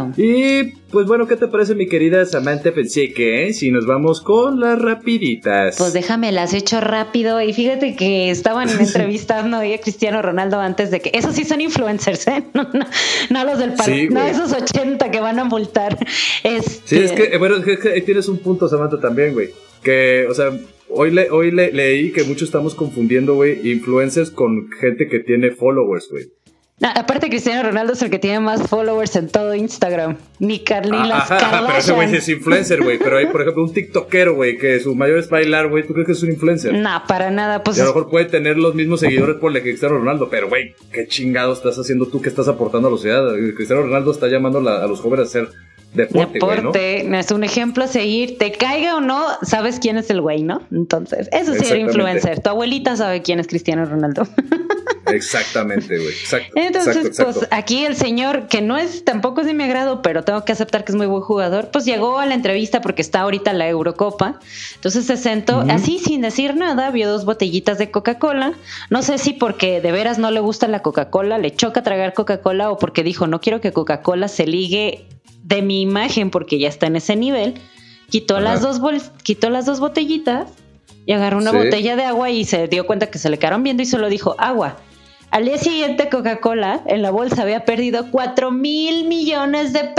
Y pues bueno, ¿qué te parece, mi querida Samantha Penseque? Si nos vamos con las rapiditas. Pues déjame, las hecho rápido. Y fíjate que estaban entrevistando a Cristiano Ronaldo antes de que... Esos sí son influencers, ¿eh? No, no, no los del par... sí, no esos ochenta que van a multar. Este... Sí, es que, bueno, es que tienes un punto, Samantha, también, güey. Que, o sea... Hoy, le, hoy le, leí que muchos estamos confundiendo, güey, influencers con gente que tiene followers, güey. No, aparte, Cristiano Ronaldo es el que tiene más followers en todo Instagram. Ni Carlilas Kardashian. Ajá, pero ese güey es influencer, güey. Pero hay, por ejemplo, un tiktokero, güey, que su mayor es bailar, güey. ¿Tú crees que es un influencer? No, para nada. Pues y a lo mejor puede tener los mismos seguidores por el que Cristiano Ronaldo. Pero, güey, ¿qué chingado estás haciendo tú? ¿Qué estás aportando a la sociedad? Cristiano Ronaldo está llamando a los jóvenes a hacer... Deporte, Deporte, güey, ¿no? Es un ejemplo a seguir. Te caiga o no, sabes quién es el güey, ¿no? Entonces, eso sí era influencer. Tu abuelita sabe quién es Cristiano Ronaldo. Exactamente, güey. Exacto. Entonces, exacto, exacto. pues aquí el señor, que no es, tampoco es de mi agrado, pero tengo que aceptar que es muy buen jugador, pues llegó a la entrevista porque está ahorita la Eurocopa. Entonces se sentó, uh-huh. así sin decir nada, vio dos botellitas de Coca-Cola. No sé si porque de veras no le gusta la Coca-Cola, le choca tragar Coca-Cola, o porque dijo, no quiero que Coca-Cola se ligue de mi imagen porque ya está en ese nivel. Quitó Ajá. las dos bol- quitó las dos botellitas y agarró una sí. botella de agua y se dio cuenta que se le quedaron viendo y solo dijo agua. Al día siguiente, Coca-Cola en la bolsa había perdido cuatro mil millones de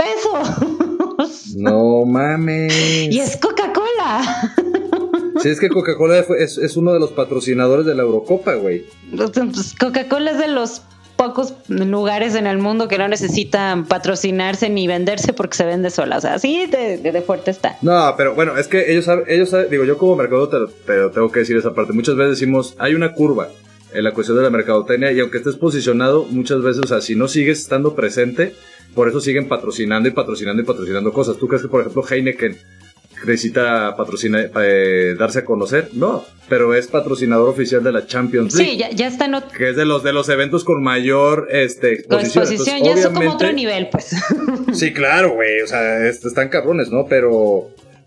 pesos. No mames. Y es Coca-Cola. Sí, es que Coca-Cola es, es uno de los patrocinadores de la Eurocopa, güey. Pues Coca-Cola es de los pocos lugares en el mundo que no necesitan patrocinarse ni venderse porque se vende sola. O sea, así de, de, de fuerte está. No, pero bueno, es que ellos saben, ellos saben, digo, yo como mercadólogo te, te tengo que decir esa parte. Muchas veces decimos, hay una curva en la cuestión de la mercadotecnia y aunque estés posicionado, muchas veces, o sea, si no sigues estando presente, por eso siguen patrocinando y patrocinando y patrocinando cosas. ¿Tú crees que, por ejemplo, Heineken necesita patrocinar, eh, darse a conocer? No, pero es patrocinador oficial de la Champions League. Sí, ya, ya está en otro... que es de los de los eventos con mayor este, exposición. Con exposición, Entonces, ya es como otro nivel, pues. Sí, claro, güey, o sea, est- están cabrones, ¿no? Pero,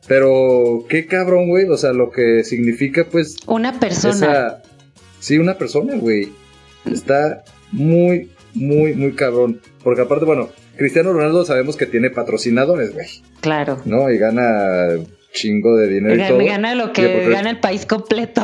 pero, qué cabrón, güey, o sea, lo que significa, pues... Una persona. Esa, sí, una persona, güey. Está muy, muy, muy cabrón. Porque aparte, bueno... Cristiano Ronaldo sabemos que tiene patrocinadores, güey. Claro. ¿No? Y gana chingo de dinero gana, y todo. Gana lo que gana el país completo.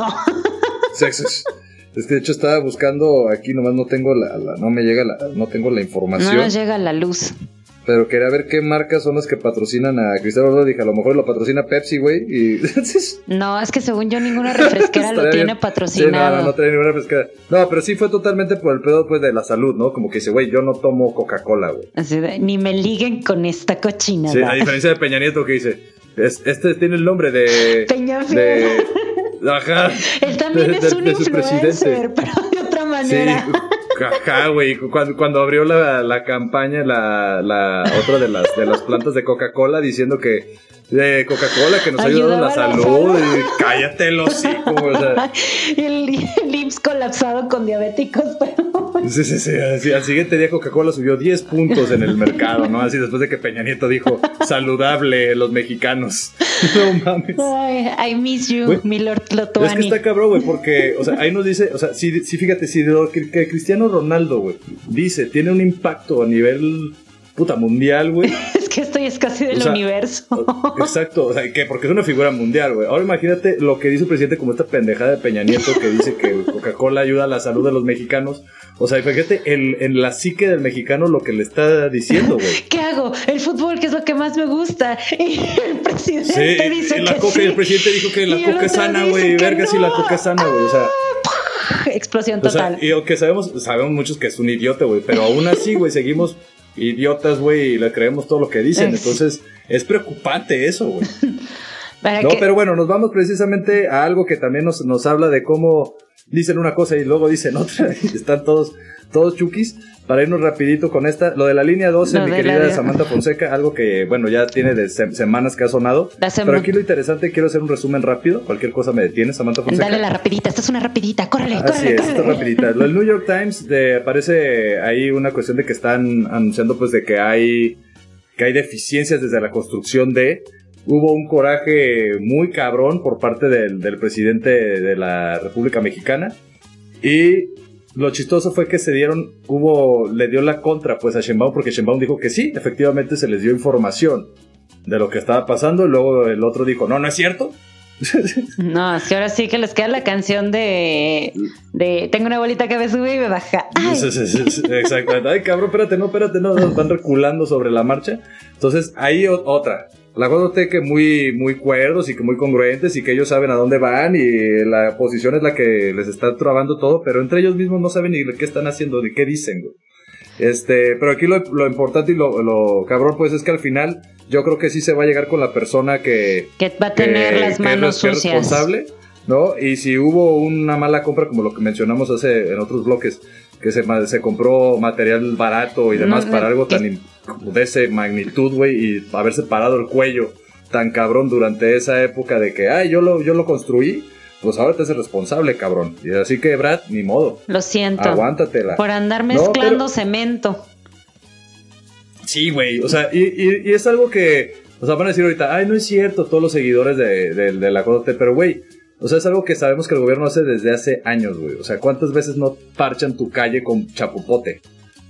Sí, es, es que de hecho estaba buscando aquí, nomás no tengo la, la no me llega la, no tengo la información. No nos llega la luz. Pero quería ver qué marcas son las que patrocinan a Cristiano Ronaldo. Dije, a lo mejor lo patrocina Pepsi, güey. Y... no, es que según yo ninguna refresquera lo tiene bien. Patrocinado. Sí, no, no tiene ninguna refresquera. No, pero sí fue totalmente por el pedo, pues, de la salud, ¿no? Como que dice, güey, yo no tomo Coca-Cola, güey. Así de, ni me liguen con esta cochinada. Sí, a diferencia de Peña Nieto que dice, es, este tiene el nombre de... Peña de, Ajá. Él también de, es de, un de influencer, pero de otra manera. Sí. Ajá, güey, cuando, cuando abrió la, la campaña, la, la otra de las, de las plantas de Coca-Cola, diciendo que de Coca-Cola que nos ha ayudado en la salud, salud. Y cállate los hocico, o sea. El, el I M S S colapsado con diabéticos, pero... Sí, sí, sí, así, al siguiente día Coca-Cola subió diez puntos en el mercado, ¿no? Así después de que Peña Nieto dijo, saludable los mexicanos. No mames. Ay, I miss you, güey, mi Lord Lotuani. Es que está cabrón, güey, porque, o sea, ahí nos dice, o sea, sí, sí fíjate, si lo que, que Cristiano Ronaldo, güey, dice, tiene un impacto a nivel... puta mundial, güey. que esto ya es casi del o sea, universo. Exacto, o sea, que porque es una figura mundial, güey. Ahora imagínate lo que dice el presidente como esta pendejada de Peña Nieto que dice que Coca-Cola ayuda a la salud de los mexicanos. O sea, fíjate en, en la psique del mexicano lo que le está diciendo, güey. ¿Qué hago? El fútbol, que es lo que más me gusta. Y el presidente sí, dice y la que coca, sí. Y el presidente dijo que la y coca es sana, güey. Verga, no. si la coca es sana, güey. O sea, explosión total. O sea, y aunque sabemos, sabemos muchos que es un idiota, güey, pero aún así, güey, seguimos idiotas, güey, y le creemos todo lo que dicen. Es. Entonces, es preocupante eso, güey. No, que... pero bueno, nos vamos precisamente a algo que también nos, nos habla de cómo dicen una cosa y luego dicen otra, y están todos, todos chukis. Para irnos rapidito con esta, lo de la línea doce, lo mi querida la... Samantha Fonseca, algo que, bueno, ya tiene de se- semanas que ha sonado, sem- pero aquí lo interesante, quiero hacer un resumen rápido, cualquier cosa me detiene, Samantha Fonseca. Dale la rapidita, esta es una rapidita, córrele, Así córrele, es, córrele. esta rapidita. Lo del New York Times, de, aparece ahí una cuestión de que están anunciando, pues, de que hay, que hay deficiencias desde la construcción de... Hubo un coraje muy cabrón por parte del, del presidente de la República Mexicana, y... Lo chistoso fue que se dieron, hubo, le dio la contra pues a Sheinbaum, porque Sheinbaum dijo que sí, efectivamente se les dio información de lo que estaba pasando, y luego el otro dijo, no, no es cierto. No, es que ahora sí que les queda la canción de, de tengo una bolita que me sube y me baja. ¡Ay! Sí, sí, sí, sí, exactamente. Ay, cabrón, espérate, no, espérate, no, nos van reculando sobre la marcha. Entonces, ahí o- otra. La cuatro T que muy, muy cuerdos y que muy congruentes y que ellos saben a dónde van y la posición es la que les está trabando todo, pero entre ellos mismos no saben ni qué están haciendo ni qué dicen, güey. Este, pero aquí lo, lo importante y lo, lo cabrón pues es que al final yo creo que sí se va a llegar con la persona que... Que va a tener que, las manos que es, sucias. Que es responsable, ¿no? Y si hubo una mala compra, como lo que mencionamos hace en otros bloques, que se, se compró material barato y demás no, para algo tan in, de esa magnitud, güey, y haberse parado el cuello tan cabrón durante esa época de que, ay, yo lo, yo lo construí, pues ahora te haces responsable, cabrón. Y así que, Brad, ni modo. Lo siento. Aguántatela. Por andar mezclando no, pero... cemento. Sí, güey, o sea, y, y, y es algo que, o sea, van a decir ahorita, ay, no es cierto, todos los seguidores de, de, de la cuatro T, pero güey, o sea, es algo que sabemos que el gobierno hace desde hace años, güey. O sea, ¿cuántas veces no parchan tu calle con chapopote?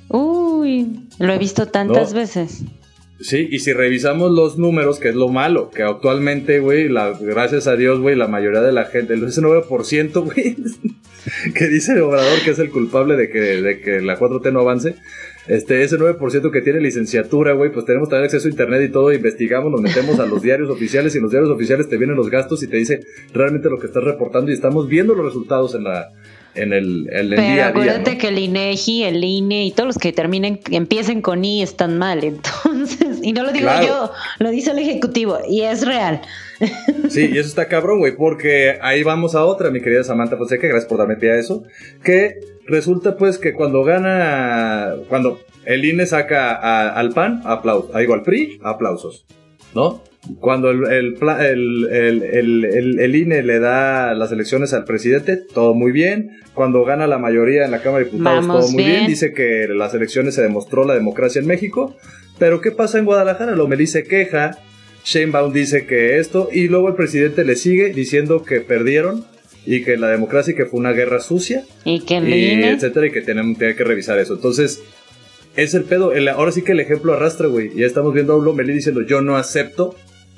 Uy, lo he visto tantas ¿no? veces. Sí, y si revisamos los números, que es lo malo, que actualmente, güey, la, gracias a Dios, güey, la mayoría de la gente, ese nueve por ciento, güey, que dice el Obrador que es el culpable de que, de que la cuatro T no avance, este, ese nueve por ciento que tiene licenciatura, güey, pues tenemos también acceso a internet y todo, investigamos, nos metemos a los diarios oficiales y en los diarios oficiales te vienen los gastos y te dice realmente lo que estás reportando y estamos viendo los resultados en la... en el, en el Pero día a día, acuérdate, ¿no?, que el INEGI, el I N E y todos los que terminen, empiecen con I están mal, entonces, y no lo digo claro. yo, lo dice el Ejecutivo y es real. Sí, y eso está cabrón, güey, porque ahí vamos a otra, mi querida Samantha Fonseca, gracias por darme pie a eso, que resulta pues que cuando gana, cuando el I N E saca a, al P A N, aplausos, digo al P R I, aplausos, ¿no? Cuando el, el, el, el, el, el, el I N E le da las elecciones al presidente, todo muy bien. Cuando gana la mayoría en la Cámara de Diputados, Vamos todo muy bien. bien. Dice que las elecciones se demostró la democracia en México. Pero ¿qué pasa en Guadalajara? Lomelí se queja, Sheinbaum dice que esto, y luego el presidente le sigue diciendo que perdieron y que la democracia y que fue una guerra sucia. Y que el y I N E... etcétera, y que tienen, tienen que revisar eso. Entonces... es el pedo, el, ahora sí que el ejemplo arrastra, güey. Ya estamos viendo a Lomelí diciendo, yo no acepto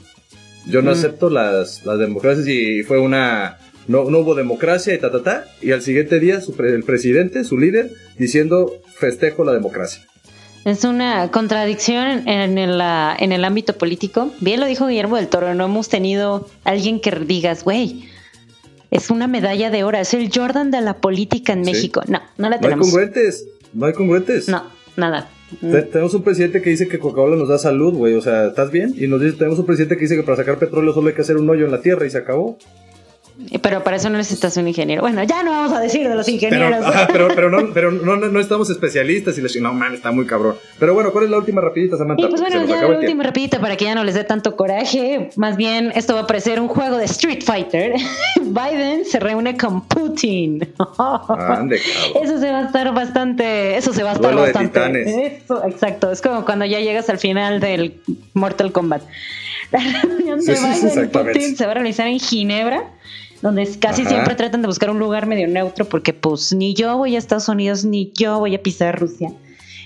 Yo no mm. acepto las, las democracias y fue una... No, no hubo democracia y ta, ta, ta. Y al siguiente día su, el presidente, su líder, diciendo festejo la democracia. Es una contradicción en el, en el ámbito político. Bien lo dijo Guillermo del Toro, no hemos tenido alguien que digas, güey, es una medalla de oro, es el Jordan de la política en sí. México. No, no la tenemos. No hay congruentes, no hay congruentes. No, nada. Te, tenemos un presidente que dice que Coca-Cola nos da salud, güey, o sea, ¿estás bien? Y nos dice, tenemos un presidente que dice que para sacar petróleo solo hay que hacer un hoyo en la tierra y se acabó. Pero para eso no necesitas un ingeniero. Bueno, ya no vamos a decir de los ingenieros. Pero, ajá, pero, pero, no, pero no, no, no estamos especialistas y les no, man, está muy cabrón. Pero bueno, ¿cuál es la última rapidita, Samantha? Y pues bueno, ya la última rapidita para que ya no les dé tanto coraje. Más bien, esto va a parecer un juego de Street Fighter. Biden se reúne con Putin. Ande, cabrón. Eso se va a estar bastante. Eso se va a estar Duelo bastante. De titanes. Eso, exacto. Es como cuando ya llegas al final del Mortal Kombat. La reunión de sí, Biden sí, y Putin se va a realizar en Ginebra, donde casi Ajá. siempre tratan de buscar un lugar medio neutro, porque pues ni yo voy a Estados Unidos, ni yo voy a pisar Rusia.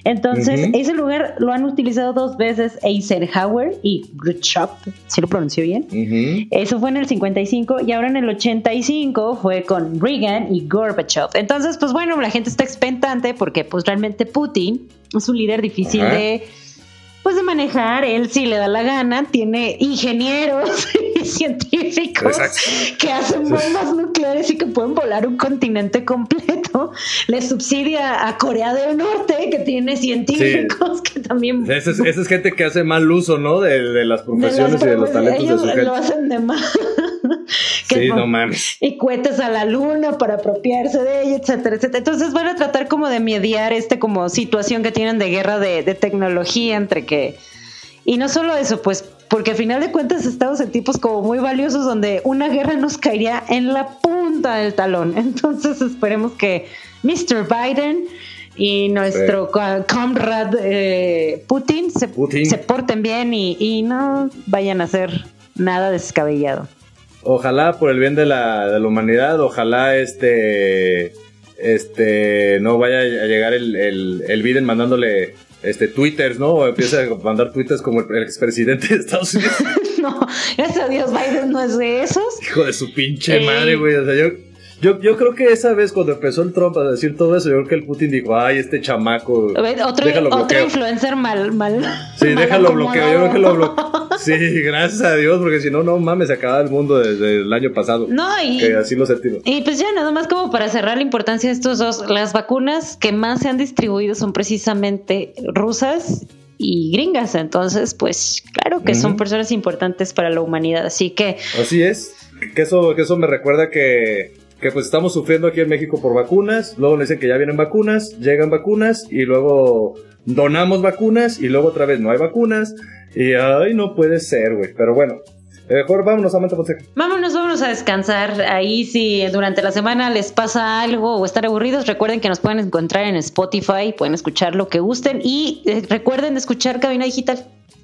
Entonces, Ujú. ese lugar lo han utilizado dos veces Eisenhower y Khrushchev, si lo pronunció bien. Ujú. Eso fue en el cincuenta y cinco y ahora en el ochenta y cinco fue con Reagan y Gorbachev. Entonces, pues bueno, la gente está expectante porque pues realmente Putin es un líder difícil Ajá. de pues de manejar. Él sí le da la gana, tiene ingenieros y científicos Exacto. que hacen bombas nucleares y que pueden volar un continente completo. Le subsidia a Corea del Norte, que tiene científicos que también Esa es, esa es gente que hace mal uso, ¿no? De, de las de profesiones las y de los pruebas, talentos de ellos su gente. lo hacen de más. Que Sí, no- no mames. y cohetes a la luna para apropiarse de ella, etcétera, etcétera. Entonces van a tratar como de mediar este como situación que tienen de guerra de, de tecnología entre que y no solo eso, pues porque al final de cuentas estamos en tipos como muy valiosos donde una guerra nos caería en la punta del talón. Entonces esperemos que mister Biden y nuestro sí. comrade eh, Putin, se, Putin se porten bien y, y no vayan a hacer nada descabellado. Ojalá por el bien de la, de la humanidad, ojalá este este no vaya a llegar el, el, el Biden mandándole este twitters, ¿no? O empieza a mandar twitters como el, el expresidente de Estados Unidos. No, gracias a Dios Biden no es de esos. Hijo de su pinche eh. madre, güey. O sea, yo, yo, yo creo que esa vez cuando empezó el Trump a decir todo eso, yo creo que el Putin dijo, ay, este chamaco. Otro, otro influencer mal, mal. Sí, mal déjalo acomodado. bloqueo, yo creo que lo bloqueo. Sí, gracias a Dios, porque si no, no mames, se acaba el mundo desde el año pasado. No, y. Que así lo sentimos. Y pues ya, nada más como para cerrar la importancia de estos dos, las vacunas que más se han distribuido son precisamente rusas y gringas, entonces pues claro que uh-huh. son personas importantes para la humanidad, así que así es, que eso, que eso me recuerda que, que pues estamos sufriendo aquí en México por vacunas, luego nos dicen que ya vienen vacunas, llegan vacunas y luego donamos vacunas y luego otra vez no hay vacunas y ay, no puede ser, güey, pero bueno. Mejor vámonos, Samantha Fonseca. Vámonos, vámonos a descansar. Ahí si durante la semana les pasa algo o están aburridos, recuerden que nos pueden encontrar en Spotify, pueden escuchar lo que gusten y eh, recuerden escuchar Cabina Digital.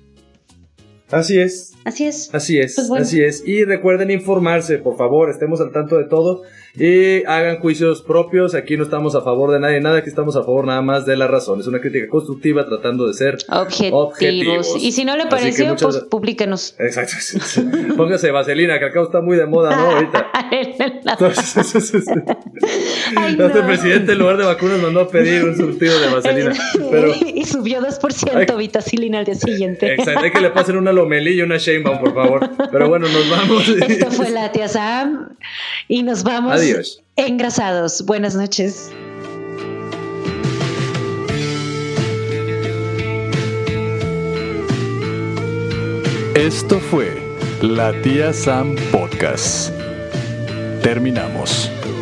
Así es. Así es. Así es, pues bueno. así es. Y recuerden informarse, por favor, estemos al tanto de todo y hagan juicios propios. Aquí no estamos a favor de nadie, nada, aquí estamos a favor nada más de la razón. Es una crítica constructiva tratando de ser objetivos. objetivos. Y si no le pareció, muchas... pues publíquenos. Exacto. Póngase vaselina, que acá está muy de moda, ¿no? Ahorita. Entonces, Ay, no. El presidente en lugar de vacunas mandó a pedir un surtido de vaselina. Pero... y subió dos por ciento vitacilina al día siguiente. Exacto, hay que le pasen una Lomelí y una Sheinbaum, por favor. Pero bueno, nos vamos. Esto fue la tía Sam y nos vamos. Adiós. Engrasados. Buenas noches. Esto fue La Tía Sam Podcast. Terminamos.